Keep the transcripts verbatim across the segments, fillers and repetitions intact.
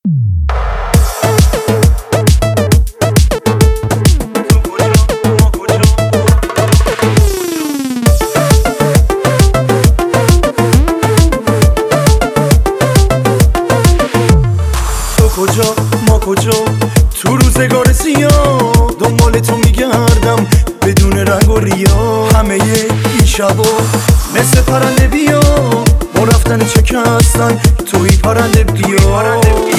کجا ما کجا تو روزگار سیاه دنبال تو میگردم بدون رنگ و ریا. همه این شبا مثل پرنده بیا با رفتن شکستن توی پرنده بیا.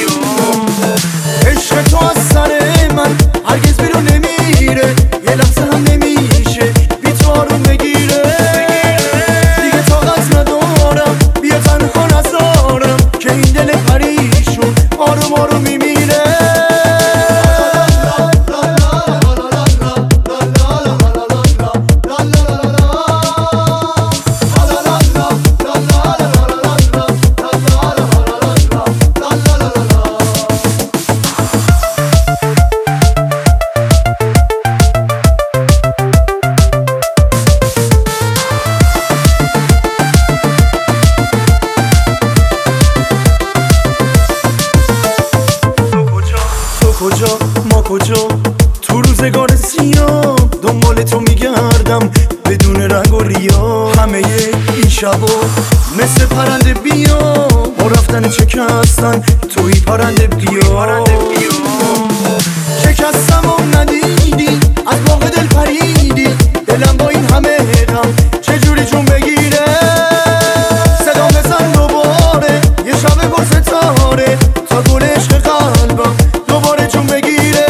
عشق تو از سر من هرگز بیرون نمیره، یه لحظه هم نمیشه بی تو آروم بگیره. دیگه طاقت ندارم بیا تنها نذارم که این دل پریشون آروم آروم میمیره. کجا ما کجا تو روزگار سیاه دنبال تو میگردم بدون رنگ و ریا. همه این شبا مثل پرنده بیا با رفتن شکستن توی پرنده بیا. شکستم و ندیدی از باغ دل پریدی، دلم با این همه غم چجوری جون بگیره. صدا بزن دوباره یه شب پر ستاره تا گل عشق قلبم دوباره جون بگیره.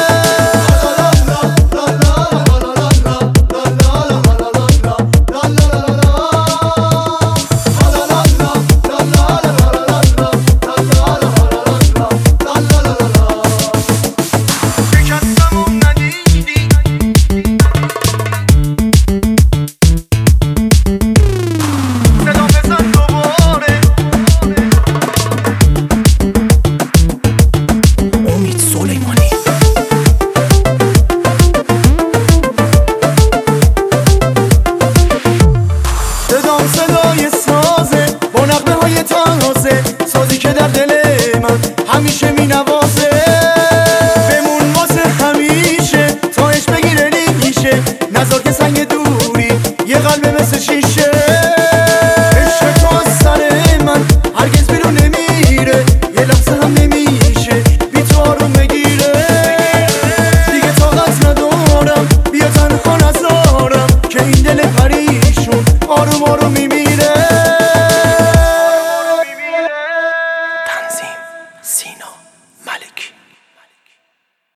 صدای سازه با نغمه های تازه، سازی که در دل من همیشه می نوازه. بمون واسه همیشه تا عشق بگیره ریشه، نذار که سنگ دوری یه قلب مثل شیشه. عشق تو از سر من هرگز بیرون نمیره، یه لحظه هم نمیشه بی تو آروم بگیره. دیگه طاقت ندارم بیا تنها نذارم که این دل پریشون آروم آروم میمیره. تنظیم سینا ملک.